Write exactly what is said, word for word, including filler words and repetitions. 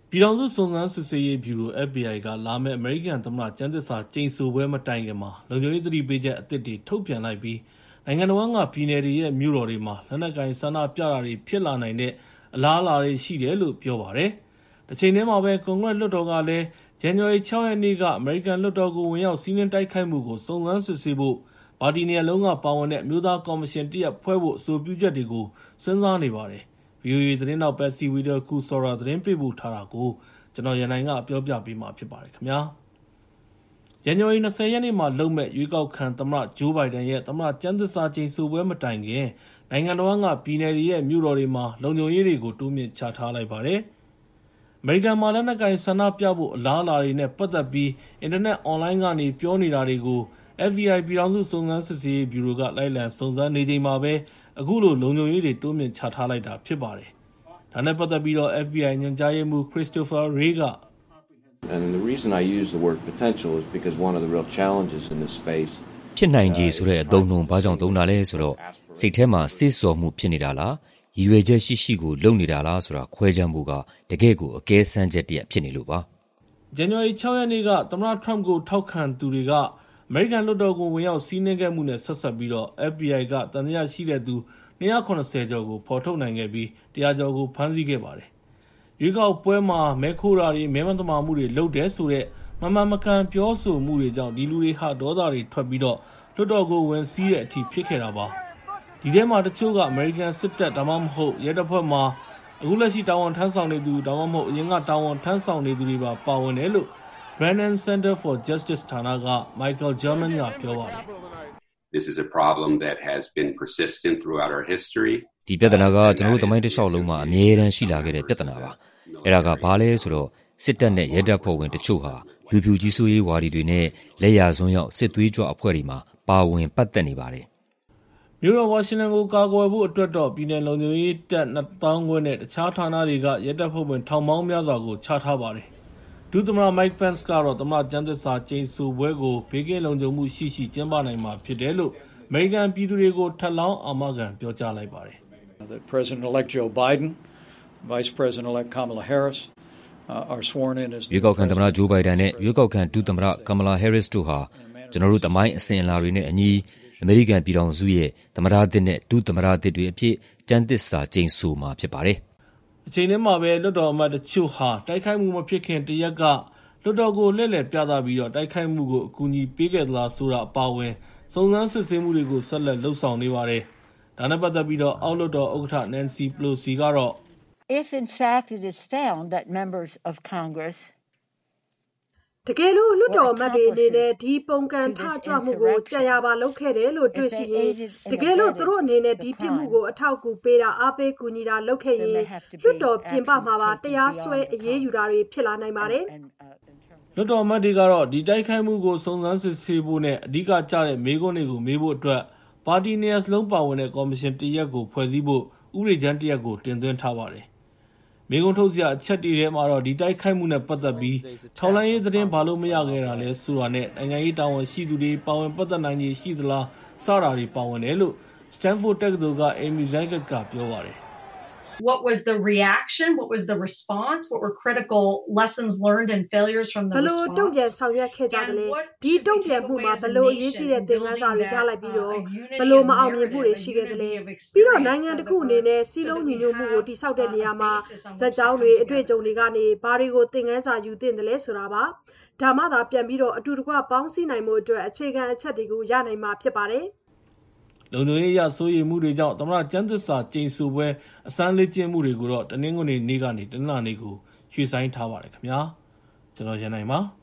ပြည်ထောင်စုစုံစမ်းစစ်ဆေးရေးဗျူရို F B I ကလာမယ့်အမေရိကန်သမ္မတကျမ်းသစ္စာကျိန်ဆိုပွဲမတိုင်ခင်မှာလုံခြုံရေးသတိပေးချက်အသစ်တွေထုတ်ပြန်လိုက်ပြီးနိုင်ငံတော်ကပြည်နယ်တွေရဲ့မြို့တော်တွေမှာလက်နက်ကိုင်ဆန္ဒပြတာတွေဖြစ်လာနိုင်တဲ့အလားအလာတွေရှိတယ်လို့ပြောပါတယ်။တစ်ချိန်တည်းမှာပဲကွန်ဂရက်လွှတ်တော်ကလည်းဇန်နဝါရီ၆ရက်နေ့ကအမေရိကန်လွှတ်တော်ကိုဝင်ရောက်စီးနင်းတိုက်ခိုက်မှုကိုစုံစမ်းစစ်ဆေးဖို့ပါတီနေရာလုံးကပါဝင်တဲ့အမျိုးသားကော်မရှင်တရက်ဖွဲ့ဖို့အဆိုပြုချက်တွေကိုစဉ်းစားနေပါတယ်။ ဗီအိုအေသတင်းတောက်ပတ်စီဝီဒကူဆော်ရာသတင်းပေးပို့ထားတာကိုကျွန်တော်ရန်နိုင်ကပြောပြပေးမှာဖြစ်ပါတယ်ခင်ဗျာ။ဇန်နဝါရီ၂၀ရက်နေ့မှာလုပ်မဲ့ရွေးကောက်ခံသမ္မတဂျိုးဘိုင်ဒန်ရဲ့သမ္မတကျမ်းသစ္စာကျိန်ဆိုပွဲမတိုင်ခင်နိုင်ငံတော်ကပြည်နယ်တွေရဲ့မြို့တော်တွေမှာလုံခြုံရေးတွေကိုတိုးမြင့်ချထားလိုက်ပါတယ်။အမေရိကန်မှာလက်နက်ကိုင်ဆန္ဒပြဖို့အလားအလာတွေနဲ့ပတ်သက်ပြီးအင်တာနက်အွန်လိုင်းကနေပြောနေတာတွေကို F B I ပြည်ထောင်စုစုံစမ်းစစ်ဆေးရေးဗျူရိုကလိုက်လံစုံစမ်းနေချိန်မှာပဲအခုလိုလုံခြုံရေးတွေတိုးမြင့်ချထားလိုက်တာဖြစ်ပါတယ်။ဒါနဲ့ပတ်သက်ပြီးတော့ F B I ညွှန်ကြားရေးမှူး Christopher Wray က And the reason I use the word potential is because one of the real challenges in this space ဖြစ်နိုင်ခြေဆိုတဲ့အသုံးနှုန်းဘာကြောင့်သုံးတာလဲဆိုတော့စိတ်ထဲမှာစိတ်စော်မှုဖြစ်နေတာလားရည်ရွယ်ချက်ရှိရှိကိုလုပ်နေတာလားဆိုတာခွဲခြမ်းဖို့ကတကယ့်ကိုအကဲဆန်းချက်တည်းဖြစ်နေလို့ပါ။ဇန်နဝါရီ၆ရက်နေ့ကသမ္မတထရမ့်ကိုထောက်ခံသူတွေကအမေရိကန်လွှတ်တော်ကိုဝင်ရောက်စီးနင်းခဲ့မှုနဲ့ဆက်ဆက်ပြီးတော့ F B I ကတန်တရားရှိတဲ့သူ၂၇၀ကျော်ကိုဖော်ထုတ်နိုင်ခဲ့ပြီး၁၀၀ကျော်ကိုဖမ်းဆီးခဲ့ပါတယ်။ရွေးကောက်ပွဲမှာမဲခိုးတာတွေမဲမသမာမှုတွေလုပ်တယ်ဆိုတဲ့မမှန်မကန်ပြောဆိုမှုတွေကြောင့်ဒီလူတွေဟာဒေါသတွေထွက်ပြီးတော့လွှတ်တော်ကိုဝင်စီးတဲ့အထိဖြစ်ခဲ့တာပါ။ဒီထဲမှာတချို့ကအမေရိကန်စစ်တပ်ဒါမှမဟုတ်ရဲတပ်ဖွဲ့မှာအခုလက်ရှိတာဝန်ထမ်းဆောင်နေသူဒါမှမဟုတ်အရင်ကတာဝန်ထမ်းဆောင်နေသူတွေပါပါဝင်တယ်လို့ Brennan Center for Justice ဌာနက Michael German ကပြောပါတယ်။ This is a problem that has been persistent throughout our history. ဒီပြဿနာကကျွန်တော်တို့သမိုင်းတစ်လျှောက်လုံးမှာအမြဲတမ်းရှိလာခဲ့တဲ့ပြဿနာပါ။အဲ့ဒါကဘာလဲဆိုတော့စစ်တပ်နဲ့ရဲတပ်ဖွဲ့ဝင်တချို့ဟာလူဖြူကြီးစိုးရေးဝါဒီတွေနဲ့လက်ရစွန်းရောက်စစ်သွေးကြွအဖွဲ့တွေမှာပါဝင်ပတ်သက်နေပါတယ်။မြို့တော်ဝါရှင်တန်ကိုကာကွယ်ဖို့အတွက်တော့ပြည်내လုံခြုံရေးတပ်နှစ်သောင်းခွဲနဲ့တခြားဌာနတွေကရဲတပ်ဖွဲ့ဝင်ထောင်ပေါင်းများစွာကိုချထားပါတယ်။ဒုသမ္မတ Mike Pence ကတော့သမ္မတကျမ်းသစ္စာကျိန်ဆိုပွဲကိုဘေးကင်းလုံခြုံမှုရှိရှိကျင်းပနိုင်မှာဖြစ်တယ်လို့အမေရိကန်ပြည်သူတွေကိုထပ်လောင်းအာမခံပြောကြားလိုက်ပါတယ်။ President-elect Joe Biden, Vice President-elect Kamala Harris are sworn in as ရွေးကောက်ခံသမ္မတဂျိုးဘိုင်ဒန်နဲ့ရွေးကောက်ခံဒုသမ္မတ Kamala Harris တို့ဟာကျွန်တော်တို့သမိုင်းအစဉ်အလာတွေနဲ့အညီအမေရိကန်ပြည်ထောင်စုရဲ့သမ္မတသစ်နဲ့ဒုသမ္မတသစ်တွေအဖြစ်ကျမ်းသစ္စာကျိန်ဆိုမှာဖြစ်ပါတယ်။အချိန်တည်းမှာပဲလွှတ်တော်အမတ်တချို့ဟာတိုက်ခိုက်မှုမဖြစ်ခင်တရက်ကလွှတ်တော်ကိုလှည့်လည်ပြသပြီးတော့တိုက်ခိုက်မှုကိုအကူအညီပေးခဲ့သလားဆိုတာအပါအဝင်စုံစမ်းစစ်ဆေးမှုတွေကိုဆက်လက်လှုပ်ဆောင်နေပါတယ်။ဒါနဲ့ပတ်သက်ပြီးတော့အောက်လွှတ်တော်ဥက္ကဋ္ဌ Nancy Pelosi ကတော့ If in fact it is found that members of Congress တကယ်လို့လွှတ်တော်အမတ်တွေအနေနဲ့ဒီပုံကန်ထကြွမှုကိုကြာရပါလုပ်ခဲ့တယ်လို့တွေ့ရှိရင်တကယ်လို့သူတို့အနေနဲ့ဒီပြစ်မှုကိုအထောက်အကူပေးတာအားပေးကူညီတာလုပ်ခဲ့ရင်လွှတ်တော်ပြင်ပမှာပါတရားစွဲအရေးယူတာတွေဖြစ်လာနိုင်ပါတယ်။လွှတ်တော်အမတ်တွေကတော့ဒီတိုက်ခိုက်မှုကိုစုံစမ်းစစ်ဆေးဖို့နဲ့အဓိကကျတဲ့မေးခွန်းတွေကိုမေးဖို့အတွက်ပါတီနေရာစလုံးပါဝင်တဲ့ကော်မရှင်တရက်ကိုဖွဲ့စည်းဖို့ဥပဒေကြမ်းတရက်ကိုတင်သွင်းထားပါတယ်။မေကွန်ထုတ်စရာအချက်တွေထဲမှာတော့ဒီတိုက်ခိုက်မှုနဲ့ပတ်သက်ပြီးထောက်လှမ်းရေးသတင်းဘာလို့မရခဲ့တာလဲဆိုတာနဲ့နိုင်ငံရေးတာဝန်ရှိသူတွေပါဝင်ပတ်သက်နိုင်ခြေရှိသလားစတာတွေပါဝင်တယ်လို့ Stanford တက္ကသိုလ်က Amy Zegart ကပြောပါတယ်။ What was the reaction? What was the response? What were critical lessons learned and failures from the response? ဘလို့တုံ့ပြန်ဆောင်ရွက်ခဲ့ကြတယ်လဲဒီတုံ့ပြန်မှုမှာဘလို့အရေးကြီးတဲ့သင်ခန်းစာတွေကြားလိုက်ပြီးတော့ဘလို့မအောင်မြင်မှုတွေရှိခဲ့တယ်လဲပြီးတော့နိုင်ငံတစ်ခုအနေနဲ့စီးလုံးညီညွတ်မှုကိုတိစောက်တဲ့နေရာမှာဇက်ကြောင်းတွေအတွေ့အကြုံတွေကနေဘာတွေကိုသင်ခန်းစာယူသင့်တယ်လဲဆိုတာပါဒါမှသာပြန်ပြီးတော့အတူတကွပေါင်းစည်းနိုင်မှုအတွက်အခြေခံအချက်တွေကိုရနိုင်မှာဖြစ်ပါတယ်လုံခြုံရေးအရစိုးရိမ်မှုတွေကြောင့်သမ္မတကျမ်းသစ္စာကျိန်ဆိုပွဲအစမ်းလေ့ကျင့်မှုတွေကိုတော့တနင်္ဂနွေနေ့ကနေတနင်္လာနေ့ကိုရွှေ့ဆိုင်းထားပါတယ်ခင်ဗျာကျွန်တော်ရန်နိုင်ပါ